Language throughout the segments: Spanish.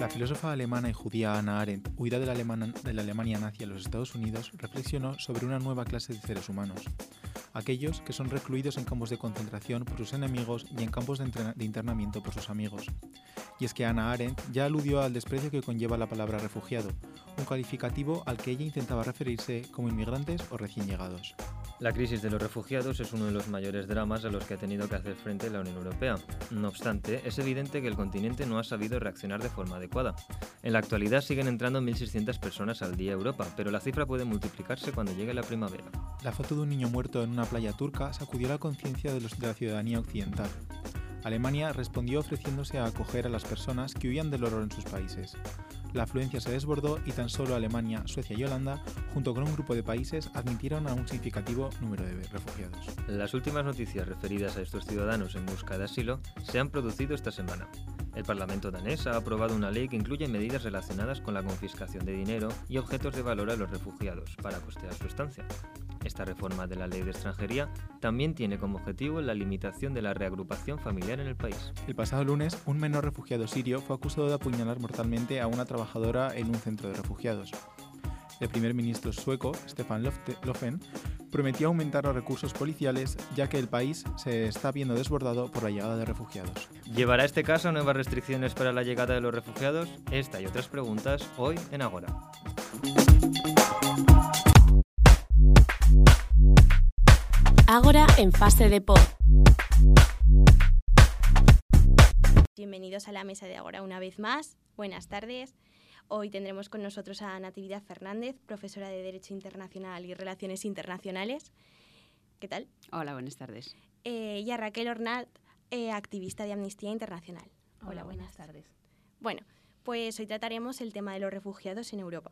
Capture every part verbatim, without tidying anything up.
La filósofa alemana y judía Hannah Arendt, huida de la, Alemana, de la Alemania nazi a los Estados Unidos, reflexionó sobre una nueva clase de seres humanos, aquellos que son recluidos en campos de concentración por sus enemigos y en campos de, entrena- de internamiento por sus amigos. Y es que Hannah Arendt ya aludió al desprecio que conlleva la palabra refugiado, un calificativo al que ella intentaba referirse como inmigrantes o recién llegados. La crisis de los refugiados es uno de los mayores dramas a los que ha tenido que hacer frente la Unión Europea. No obstante, es evidente que el continente no ha sabido reaccionar de forma adecuada. En la actualidad siguen entrando mil seiscientas personas al día a Europa, pero la cifra puede multiplicarse cuando llegue la primavera. La foto de un niño muerto en una playa turca sacudió la conciencia de, los- de la ciudadanía occidental. Alemania respondió ofreciéndose a acoger a las personas que huían del horror en sus países. La afluencia se desbordó y tan solo Alemania, Suecia y Holanda, junto con un grupo de países, admitieron a un significativo número de refugiados. Las últimas noticias referidas a estos ciudadanos en busca de asilo se han producido esta semana. El Parlamento danés ha aprobado una ley que incluye medidas relacionadas con la confiscación de dinero y objetos de valor a los refugiados para costear su estancia. Esta reforma de la ley de extranjería también tiene como objetivo la limitación de la reagrupación familiar en el país. El pasado lunes, un menor refugiado sirio fue acusado de apuñalar mortalmente a una trabajadora en un centro de refugiados. El primer ministro sueco, Stefan Löfte- Löfven, prometió aumentar los recursos policiales, ya que el país se está viendo desbordado por la llegada de refugiados. ¿Llevará este caso nuevas restricciones para la llegada de los refugiados? Esta y otras preguntas hoy en Agora. Ágora en fase de pod. Bienvenidos a la mesa de Ágora una vez más. Buenas tardes. Hoy tendremos con nosotros a Natividad Fernández, profesora de Derecho Internacional y Relaciones Internacionales. ¿Qué tal? Hola, buenas tardes. Eh, y a Raquel Ornat, eh, activista de Amnistía Internacional. Hola, Hola buenas tardes. Bueno, pues hoy trataremos el tema de los refugiados en Europa.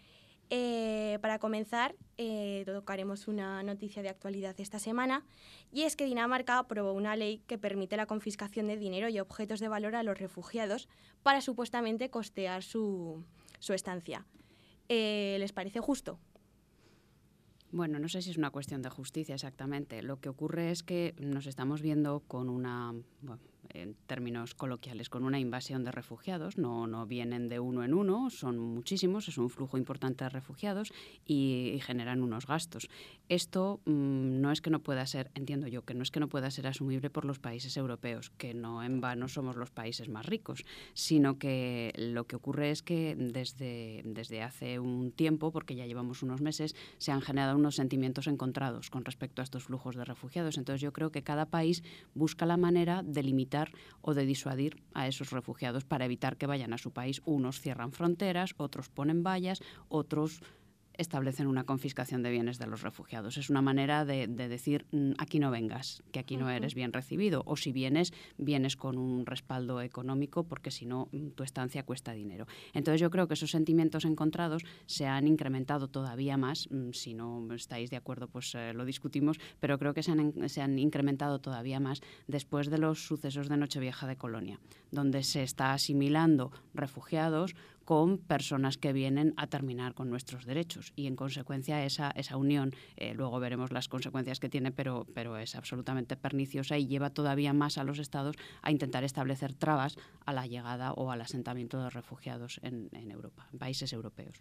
Eh, para comenzar, eh, tocaremos una noticia de actualidad esta semana, y es que Dinamarca aprobó una ley que permite la confiscación de dinero y objetos de valor a los refugiados para supuestamente costear su, su estancia. Eh, ¿Les parece justo? Bueno, no sé si es una cuestión de justicia exactamente. Lo que ocurre es que nos estamos viendo con una, bueno, en términos coloquiales, con una invasión de refugiados. No, no vienen de uno en uno, son muchísimos, es un flujo importante de refugiados y, y generan unos gastos. Esto mmm, no es que no pueda ser, entiendo yo, que no es que no pueda ser asumible por los países europeos, que no en vano somos los países más ricos, sino que lo que ocurre es que desde, desde hace un tiempo, porque ya llevamos unos meses, se han generado unos sentimientos encontrados con respecto a estos flujos de refugiados. Entonces yo creo que cada país busca la manera de limitar o de disuadir a esos refugiados para evitar que vayan a su país. Unos cierran fronteras, otros ponen vallas, otros establecen una confiscación de bienes de los refugiados. Es una manera de, de decir, aquí no vengas, que aquí no eres bien recibido, o si vienes, vienes con un respaldo económico, porque si no, tu estancia cuesta dinero. Entonces yo creo que esos sentimientos encontrados se han incrementado todavía más. Si no estáis de acuerdo, pues eh, lo discutimos, pero creo que se han, se han incrementado todavía más después de los sucesos de Nochevieja de Colonia, donde se está asimilando refugiados con personas que vienen a terminar con nuestros derechos, y en consecuencia esa, esa unión, eh, luego veremos las consecuencias que tiene, pero, pero es absolutamente perniciosa y lleva todavía más a los estados a intentar establecer trabas a la llegada o al asentamiento de refugiados en, en Europa, en países europeos.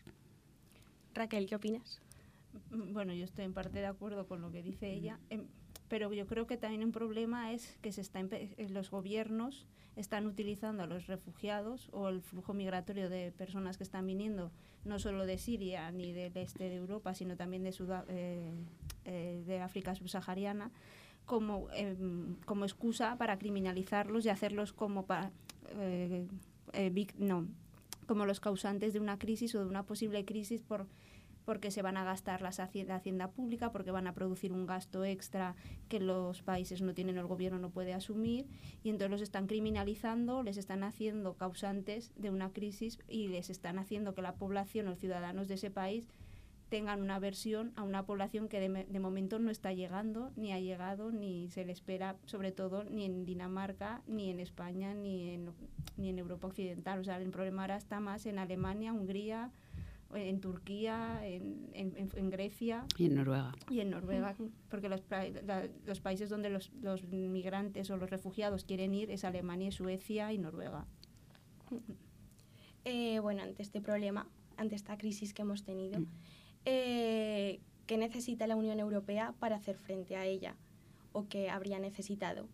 Raquel, ¿qué opinas? Bueno, yo estoy en parte de acuerdo con lo que dice ella, eh, pero yo creo que también un problema es que se está los gobiernos están utilizando a los refugiados o el flujo migratorio de personas que están viniendo, no solo de Siria ni del este de Europa, sino también de, Sudá- eh, eh, de África subsahariana, como, eh, como excusa para criminalizarlos y hacerlos como, para, eh, eh, big, no, como los causantes de una crisis o de una posible crisis por... porque se van a gastar la hacienda, hacienda pública, porque van a producir un gasto extra que los países no tienen o el gobierno no puede asumir, y entonces los están criminalizando, les están haciendo causantes de una crisis y les están haciendo que la población o ciudadanos de ese país tengan una aversión a una población que de, de momento no está llegando, ni ha llegado, ni se le espera, sobre todo, ni en Dinamarca, ni en España, ni en, ni en Europa Occidental. O sea, el problema ahora está más en Alemania, Hungría, en Turquía, en, en, en Grecia y en Noruega. Y en Noruega, uh-huh. porque los, la, los países donde los, los migrantes o los refugiados quieren ir es Alemania, Suecia y Noruega. Uh-huh. Eh, bueno, ante este problema, ante esta crisis que hemos tenido, mm. eh, ¿qué necesita la Unión Europea para hacer frente a ella? ¿O qué habría necesitado?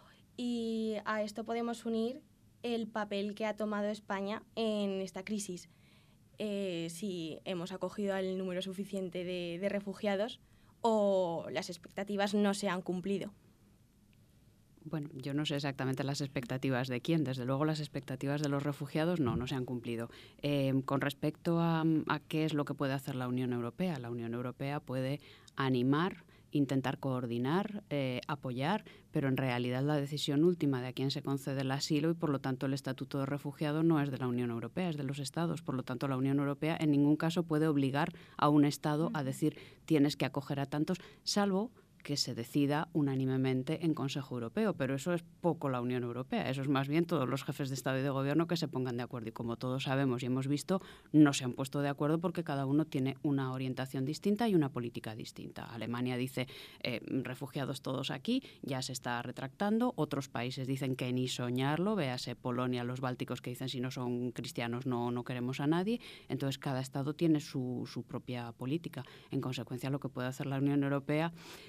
Y a esto podemos unir el papel que ha tomado España en esta crisis. Eh, si hemos acogido al número suficiente de, de refugiados o las expectativas no se han cumplido. Bueno, yo no sé exactamente las expectativas de quién. Desde luego las expectativas de los refugiados no, no se han cumplido. Eh, con respecto a, a qué es lo que puede hacer la Unión Europea, la Unión Europea puede animar, intentar coordinar, eh, apoyar, pero en realidad la decisión última de a quién se concede el asilo y por lo tanto el estatuto de refugiado no es de la Unión Europea, es de los Estados. Por lo tanto, la Unión Europea en ningún caso puede obligar a un Estado a decir tienes que acoger a tantos, salvo que se decida unánimemente en Consejo Europeo, pero eso es poco la Unión Europea, eso es más bien todos los jefes de Estado y de Gobierno que se pongan de acuerdo y como todos sabemos y hemos visto, no se han puesto de acuerdo porque cada uno tiene una orientación distinta y una política distinta. Alemania dice eh, refugiados todos aquí, ya se está retractando, otros países dicen que ni soñarlo, véase Polonia, los bálticos que dicen si no son cristianos no, no queremos a nadie, entonces cada Estado tiene su, su propia política. En consecuencia, lo que puede hacer la Unión Europea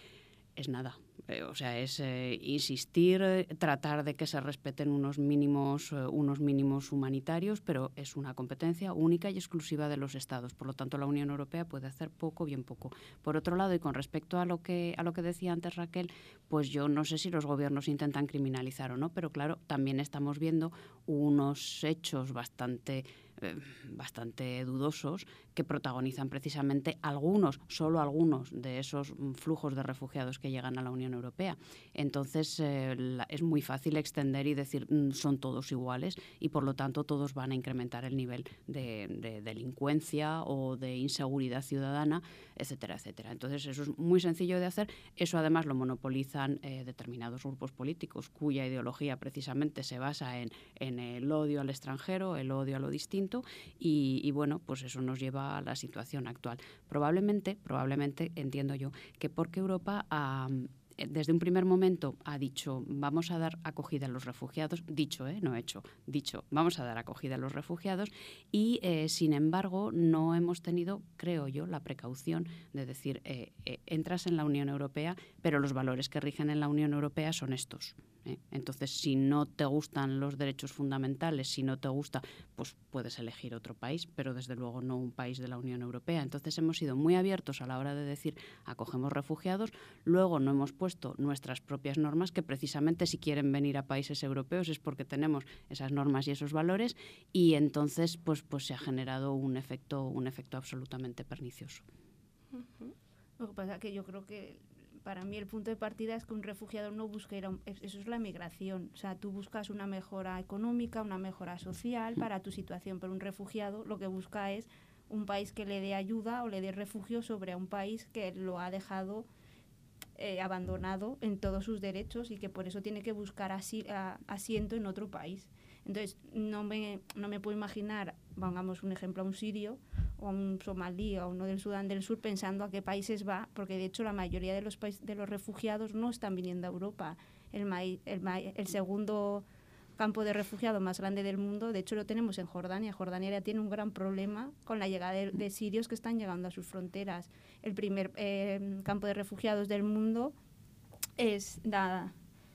es nada, eh, o sea, es eh, insistir, eh, tratar de que se respeten unos mínimos, eh, unos mínimos humanitarios, pero es una competencia única y exclusiva de los Estados. Por lo tanto, la Unión Europea puede hacer poco, bien poco. Por otro lado, y con respecto a lo que a lo que decía antes Raquel, pues yo no sé si los gobiernos intentan criminalizar o no, pero claro, también estamos viendo unos hechos bastante eh, bastante dudosos que protagonizan precisamente algunos, solo algunos de esos flujos de refugiados que llegan a la Unión Europea. Entonces eh, la, es muy fácil extender y decir mmm, son todos iguales y por lo tanto todos van a incrementar el nivel de, de delincuencia o de inseguridad ciudadana, etcétera, etcétera. Entonces eso es muy sencillo de hacer. Eso además lo monopolizan eh, determinados grupos políticos cuya ideología precisamente se basa en, en el odio al extranjero, el odio a lo distinto y, y bueno, pues eso nos lleva a la situación actual. Probablemente, probablemente entiendo yo que porque Europa ha... desde un primer momento ha dicho vamos a dar acogida a los refugiados, dicho, ¿eh? no hecho, dicho, vamos a dar acogida a los refugiados y eh, sin embargo no hemos tenido, creo yo, la precaución de decir eh, eh, entras en la Unión Europea, pero los valores que rigen en la Unión Europea son estos. ¿eh? Entonces, si no te gustan los derechos fundamentales, si no te gusta, pues puedes elegir otro país, pero desde luego no un país de la Unión Europea. Entonces hemos sido muy abiertos a la hora de decir acogemos refugiados, luego no hemos puesto nuestras propias normas, que precisamente si quieren venir a países europeos es porque tenemos esas normas y esos valores y entonces pues, pues se ha generado un efecto, un efecto absolutamente pernicioso. Uh-huh. Lo que pasa es que yo creo que para mí el punto de partida es que un refugiado no busca ir a un, eso es la migración, o sea, tú buscas una mejora económica, una mejora social para tu situación, pero un refugiado lo que busca es un país que le dé ayuda o le dé refugio sobre a un país que lo ha dejado Eh, abandonado en todos sus derechos y que por eso tiene que buscar asi, a, asiento en otro país. Entonces, no me, no me puedo imaginar, pongamos un ejemplo, a un sirio o a un somalí o a uno del Sudán del Sur pensando a qué países va, porque de hecho la mayoría de los, países, de los refugiados no están viniendo a Europa. El, maíz, el, maíz, el segundo campo de refugiados más grande del mundo, de hecho lo tenemos en Jordania. Jordania ya tiene un gran problema con la llegada de, de sirios que están llegando a sus fronteras. El primer eh, campo de refugiados del mundo es da,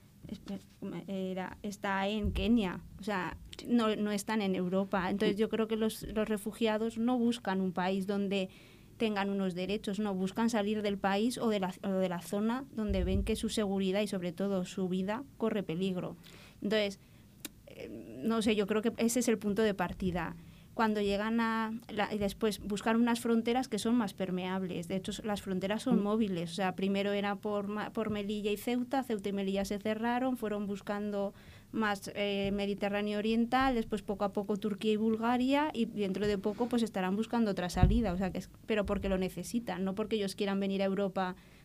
era, está en Kenia, o sea, no, no están en Europa. Entonces yo creo que los, los refugiados no buscan un país donde tengan unos derechos, no, buscan salir del país o de la, o de la zona donde ven que su seguridad y sobre todo su vida corre peligro. Entonces, no sé, yo creo que ese es el punto de partida. Cuando llegan a... La, y después buscar unas fronteras que son más permeables. De hecho, las fronteras son móviles. O sea, primero era por, por Melilla y Ceuta. Ceuta y Melilla se cerraron. Fueron buscando más eh, Mediterráneo Oriental. Después, poco a poco, Turquía y Bulgaria. Y dentro de poco, pues estarán buscando otra salida. O sea, que es, pero porque lo necesitan. No porque ellos quieran venir a Europa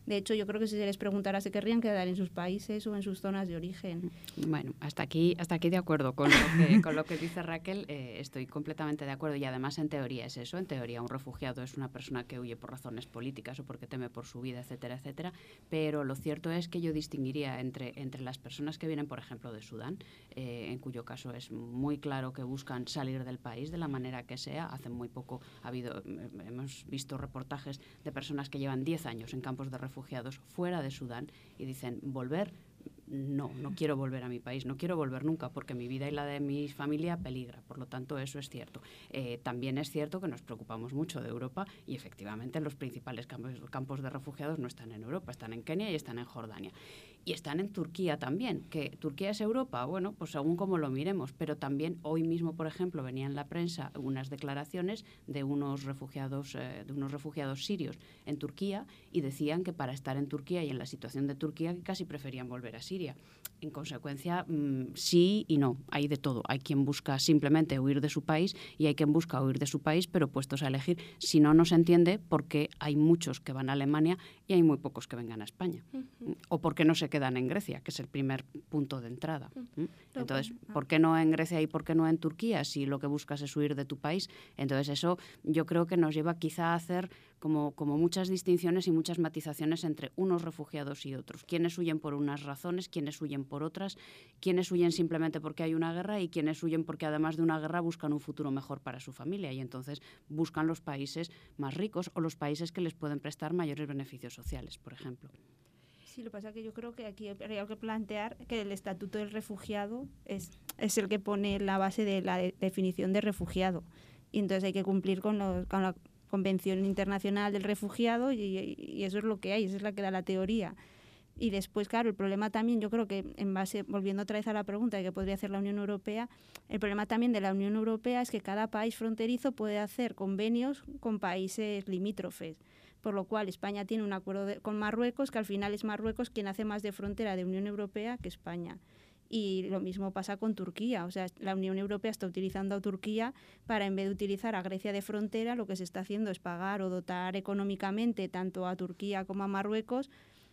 De hecho, yo creo que si se les preguntara se querrían quedar en sus países o en sus zonas de origen. Bueno, hasta aquí, hasta aquí de acuerdo con lo que, con lo que dice Raquel, eh, estoy completamente de acuerdo y además en teoría es eso, en teoría un refugiado es una persona que huye por razones políticas o porque teme por su vida, etcétera, etcétera, pero lo cierto es que yo distinguiría entre, entre las personas que vienen, por ejemplo, de Sudán, eh, en cuyo caso es muy claro que buscan salir del país de la manera que sea. Hace muy poco ha habido, hemos visto reportajes de personas que llevan diez años en campos de refugiados fuera de Sudán y dicen, volver, no, no quiero volver a mi país, no quiero volver nunca porque mi vida y la de mi familia peligra. Por lo tanto, eso es cierto. Eh, también es cierto que nos preocupamos mucho de Europa y efectivamente los principales campos, campos de refugiados no están en Europa, están en Kenia y están en Jordania. Y están en Turquía también, que Turquía es Europa, bueno, pues según como lo miremos, pero también hoy mismo, por ejemplo, venía en la prensa unas declaraciones de unos refugiados, eh, de unos refugiados sirios en Turquía y decían que para estar en Turquía y en la situación de Turquía casi preferían volver a Siria. En consecuencia, mmm, sí y no, hay de todo. Hay quien busca simplemente huir de su país y hay quien busca huir de su país, pero puestos a elegir. Si no, no se entiende por qué hay muchos que van a Alemania y hay muy pocos que vengan a España. Uh-huh. O por qué no se quedan en Grecia, que es el primer punto de entrada. Uh-huh. Entonces, ¿por qué no en Grecia y por qué no en Turquía si lo que buscas es huir de tu país? Entonces, eso yo creo que nos lleva quizá a hacer como, como muchas distinciones y muchas matizaciones entre unos refugiados y otros. Quienes huyen por unas razones, quienes huyen por otras, quienes huyen simplemente porque hay una guerra y quienes huyen porque además de una guerra buscan un futuro mejor para su familia y entonces buscan los países más ricos o los países que les pueden prestar mayores beneficios sociales, por ejemplo. Sí, lo que pasa es que yo creo que aquí habría que plantear que el Estatuto del Refugiado es, es el que pone la base de la de definición de refugiado y entonces hay que cumplir con, los, con la Convención Internacional del Refugiado y, y eso es lo que hay, esa es la que da la teoría. Y después, claro, el problema también, yo creo que en base, volviendo otra vez a la pregunta de qué podría hacer la Unión Europea, el problema también de la Unión Europea es que cada país fronterizo puede hacer convenios con países limítrofes, por lo cual España tiene un acuerdo de, con Marruecos, que al final es Marruecos quien hace más de frontera de Unión Europea que España. Y lo mismo pasa con Turquía, o sea, la Unión Europea está utilizando a Turquía para, en vez de utilizar a Grecia de frontera, lo que se está haciendo es pagar o dotar económicamente tanto a Turquía como a Marruecos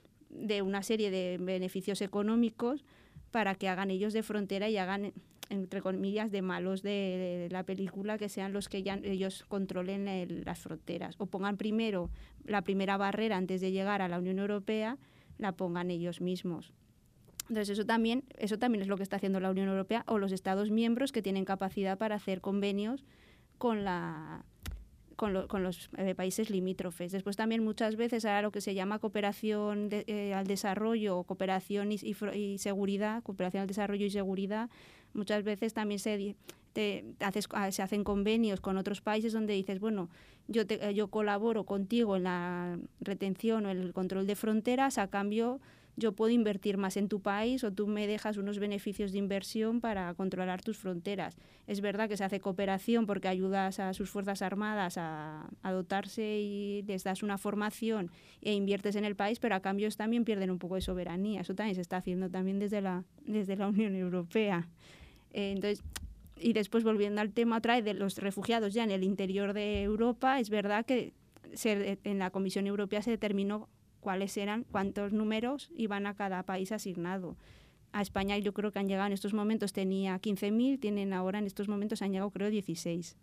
de una serie de beneficios económicos para que hagan ellos de frontera y hagan, entre comillas, de malos de, de la película, que sean los que ya ellos controlen el, las fronteras. O pongan primero la primera barrera antes de llegar a la Unión Europea, la pongan ellos mismos. Entonces eso también, eso también es lo que está haciendo la Unión Europea o los Estados miembros que tienen capacidad para hacer convenios con la... Con, lo, con los eh, países limítrofes. Después también muchas veces ahora lo que se llama cooperación de, eh, al desarrollo o cooperación y, y, y seguridad, cooperación al desarrollo y seguridad, muchas veces también se, te, haces, se hacen convenios con otros países donde dices, bueno, yo, te, yo colaboro contigo en la retención o en el control de fronteras, a cambio yo puedo invertir más en tu país o tú me dejas unos beneficios de inversión para controlar tus fronteras. Es verdad que se hace cooperación porque ayudas a sus Fuerzas Armadas a, a dotarse y les das una formación e inviertes en el país, pero a cambio ellos también pierden un poco de soberanía. Eso también se está haciendo también desde la, desde la Unión Europea. Eh, entonces, y después volviendo al tema otra vez de los refugiados ya en el interior de Europa, es verdad que se, en la Comisión Europea se determinó cuáles eran, cuántos números iban a cada país asignado. A España yo creo que han llegado en estos momentos, tenía quince mil, tienen ahora en estos momentos han llegado creo dieciséis.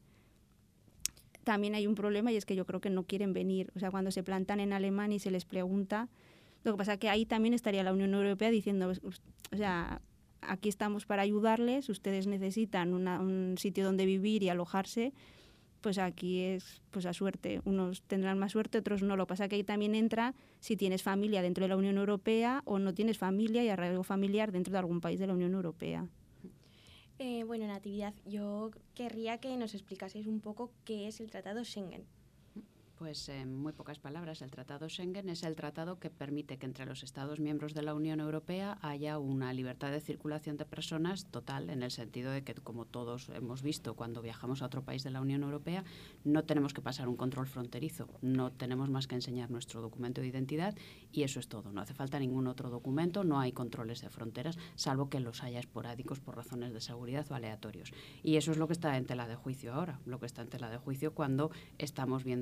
También hay un problema y es que yo creo que no quieren venir. O sea, cuando se plantan en Alemania y se les pregunta, lo que pasa es que ahí también estaría la Unión Europea diciendo, o sea, aquí estamos para ayudarles, ustedes necesitan una, un sitio donde vivir y alojarse, pues aquí es pues a suerte. Unos tendrán más suerte, otros no. Lo que pasa es que ahí también entra si tienes familia dentro de la Unión Europea o no tienes familia y arraigo familiar dentro de algún país de la Unión Europea. Eh, bueno, Natividad, yo querría que nos explicaseis un poco qué es el Tratado Schengen. Pues en muy pocas palabras, el Tratado Schengen es el tratado que permite que entre los Estados miembros de la Unión Europea haya una libertad de circulación de personas total, en el sentido de que, como todos hemos visto cuando viajamos a otro país de la Unión Europea, no tenemos que pasar un control fronterizo, no tenemos más que enseñar nuestro documento de identidad y eso es todo. No hace falta ningún otro documento, no hay controles de fronteras, salvo que los haya esporádicos por razones de seguridad o aleatorios. Y eso es lo que está en tela de juicio ahora, lo que está en tela de juicio cuando estamos viendo cómo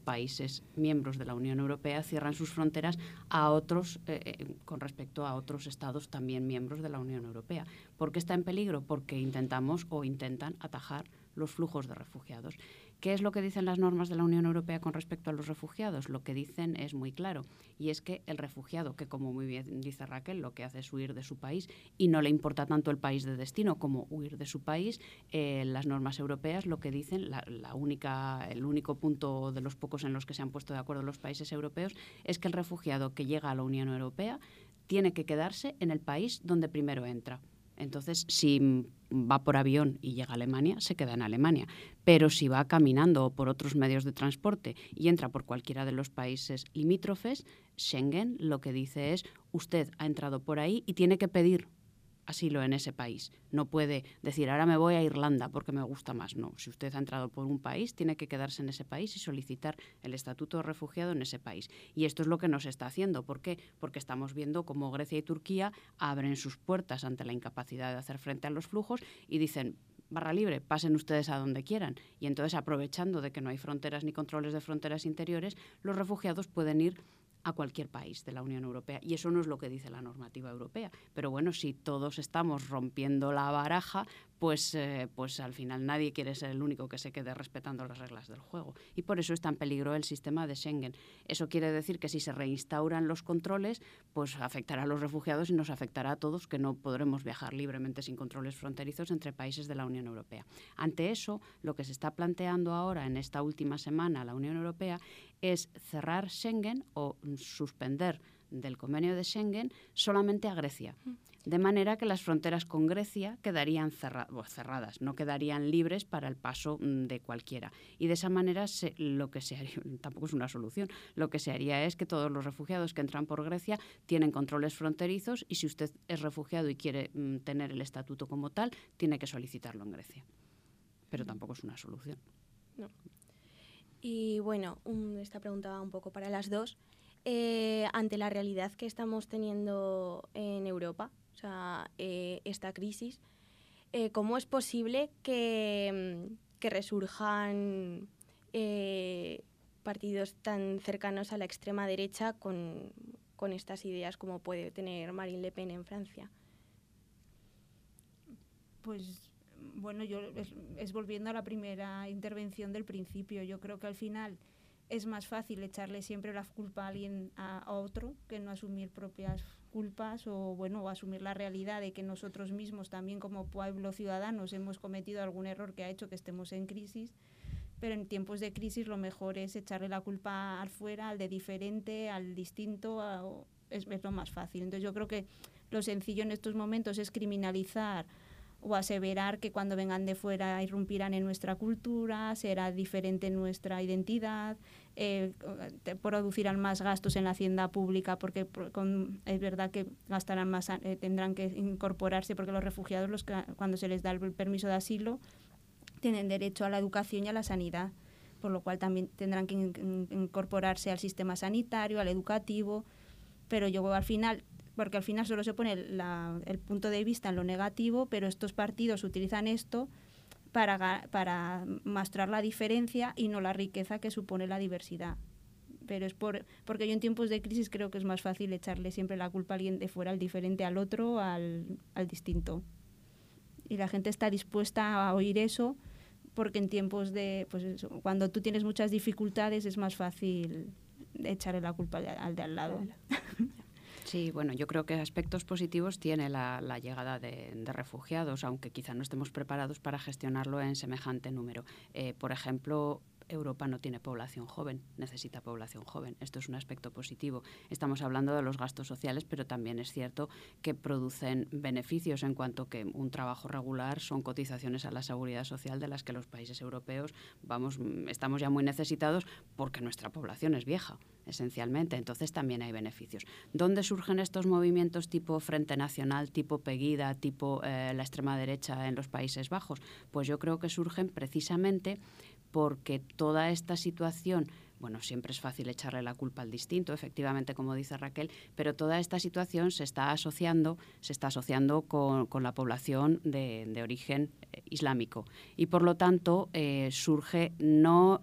países miembros de la Unión Europea cierran sus fronteras a otros, eh, con respecto a otros estados también miembros de la Unión Europea. ¿Por qué está en peligro? Porque intentamos o intentan atajar los flujos de refugiados. ¿Qué es lo que dicen las normas de la Unión Europea con respecto a los refugiados? Lo que dicen es muy claro, y es que el refugiado, que como muy bien dice Raquel, lo que hace es huir de su país y no le importa tanto el país de destino como huir de su país, eh, las normas europeas lo que dicen, la, la única, el único punto de los pocos en los que se han puesto de acuerdo los países europeos, es que el refugiado que llega a la Unión Europea tiene que quedarse en el país donde primero entra. Entonces, si va por avión y llega a Alemania, se queda en Alemania. Pero si va caminando o por otros medios de transporte y entra por cualquiera de los países limítrofes, Schengen lo que dice es, usted ha entrado por ahí y tiene que pedir asilo en ese país. No puede decir, ahora me voy a Irlanda porque me gusta más. No, si usted ha entrado por un país, tiene que quedarse en ese país y solicitar el estatuto de refugiado en ese país. Y esto es lo que nos está haciendo. ¿Por qué? Porque estamos viendo cómo Grecia y Turquía abren sus puertas ante la incapacidad de hacer frente a los flujos y dicen, barra libre, pasen ustedes a donde quieran. Y entonces, aprovechando de que no hay fronteras ni controles de fronteras interiores, los refugiados pueden ir a cualquier país de la Unión Europea. Y eso no es lo que dice la normativa europea. Pero bueno, si todos estamos rompiendo la baraja, pues, eh, pues al final nadie quiere ser el único que se quede respetando las reglas del juego. Y por eso está en peligro el sistema de Schengen. Eso quiere decir que si se reinstauran los controles, pues afectará a los refugiados y nos afectará a todos, que no podremos viajar libremente sin controles fronterizos entre países de la Unión Europea. Ante eso, lo que se está planteando ahora en esta última semana la Unión Europea es cerrar Schengen o suspender del convenio de Schengen solamente a Grecia. De manera que las fronteras con Grecia quedarían cerra- bueno, cerradas, no quedarían libres para el paso de cualquiera. Y de esa manera se, lo que se haría, tampoco es una solución, lo que se haría es que todos los refugiados que entran por Grecia tienen controles fronterizos y si usted es refugiado y quiere mm, tener el estatuto como tal, tiene que solicitarlo en Grecia. Pero tampoco es una solución. No. Y bueno, um, esta pregunta va un poco para las dos. Eh, ante la realidad que estamos teniendo en Europa, o sea, eh, esta crisis, eh, ¿cómo es posible que, que resurjan eh, partidos tan cercanos a la extrema derecha con, con estas ideas como puede tener Marine Le Pen en Francia? Pues bueno, yo es, es volviendo a la primera intervención del principio. Yo creo que al final es más fácil echarle siempre la culpa a alguien, a, a otro, que no asumir propias culpas o bueno, o asumir la realidad de que nosotros mismos también como pueblo ciudadanos hemos cometido algún error que ha hecho que estemos en crisis. Pero en tiempos de crisis lo mejor es echarle la culpa al fuera, al de diferente, al distinto, a, es, es lo más fácil. Entonces yo creo que lo sencillo en estos momentos es criminalizar o aseverar que cuando vengan de fuera irrumpirán en nuestra cultura, será diferente nuestra identidad, eh, producirán más gastos en la hacienda pública porque con, es verdad que gastarán más, eh, tendrán que incorporarse porque los refugiados, los que, cuando se les da el permiso de asilo, tienen derecho a la educación y a la sanidad, por lo cual también tendrán que in, incorporarse al sistema sanitario, al educativo, pero yo al final... porque al final solo se pone la, el punto de vista en lo negativo, pero estos partidos utilizan esto para, para mostrar la diferencia y no la riqueza que supone la diversidad. Pero es por, porque yo en tiempos de crisis creo que es más fácil echarle siempre la culpa a alguien de fuera, al diferente, al otro, al, al distinto. Y la gente está dispuesta a oír eso porque en tiempos de... pues eso, cuando tú tienes muchas dificultades es más fácil echarle la culpa al, al de al lado. Sí, bueno, yo creo que aspectos positivos tiene la, la llegada de, de refugiados, aunque quizá no estemos preparados para gestionarlo en semejante número. Eh, por ejemplo, Europa no tiene población joven, necesita población joven. Esto es un aspecto positivo. Estamos hablando de los gastos sociales, pero también es cierto que producen beneficios en cuanto que un trabajo regular son cotizaciones a la seguridad social de las que los países europeos vamos, estamos ya muy necesitados porque nuestra población es vieja, esencialmente. Entonces también hay beneficios. ¿Dónde surgen estos movimientos tipo Frente Nacional, tipo Pegida, tipo eh, la extrema derecha en los Países Bajos? Pues yo creo que surgen precisamente porque toda esta situación, bueno, siempre es fácil echarle la culpa al distinto, efectivamente, como dice Raquel, pero toda esta situación se está asociando, se está asociando con, con la población de, de origen islámico. Y por lo tanto, eh, surge no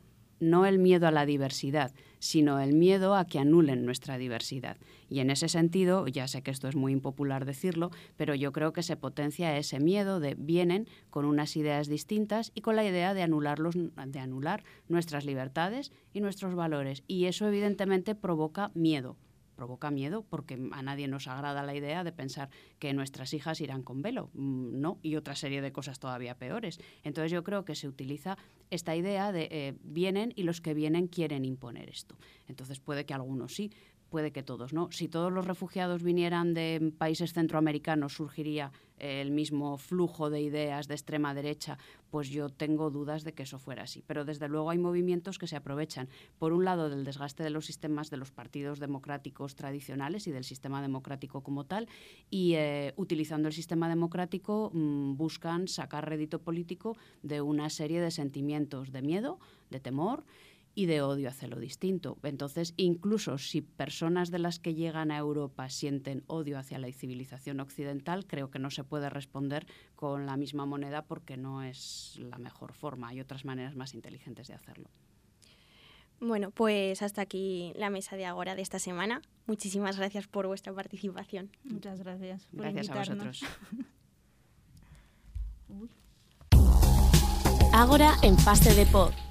no el miedo a la diversidad, sino el miedo a que anulen nuestra diversidad. Y en ese sentido, ya sé que esto es muy impopular decirlo, pero yo creo que se potencia ese miedo de vienen con unas ideas distintas y con la idea de anularlos, de anular nuestras libertades y nuestros valores. Y eso evidentemente provoca miedo. Provoca miedo porque a nadie nos agrada la idea de pensar que nuestras hijas irán con velo, no, y otra serie de cosas todavía peores. Entonces yo creo que se utiliza esta idea de eh, vienen y los que vienen quieren imponer esto. Entonces puede que algunos sí, puede que todos no. Si todos los refugiados vinieran de países centroamericanos, surgiría el mismo flujo de ideas de extrema derecha, pues yo tengo dudas de que eso fuera así. Pero desde luego hay movimientos que se aprovechan, por un lado, del desgaste de los sistemas de los partidos democráticos tradicionales y del sistema democrático como tal, y eh, utilizando el sistema democrático mmm, buscan sacar rédito político de una serie de sentimientos de miedo, de temor y de odio hacia lo distinto. Entonces, incluso si personas de las que llegan a Europa sienten odio hacia la civilización occidental, creo que no se puede responder con la misma moneda porque no es la mejor forma. Hay otras maneras más inteligentes de hacerlo. Bueno, pues hasta aquí la mesa de Agora de esta semana. Muchísimas gracias por vuestra participación. Muchas gracias por Gracias invitarnos. a vosotros. Agora en Fase de Pod.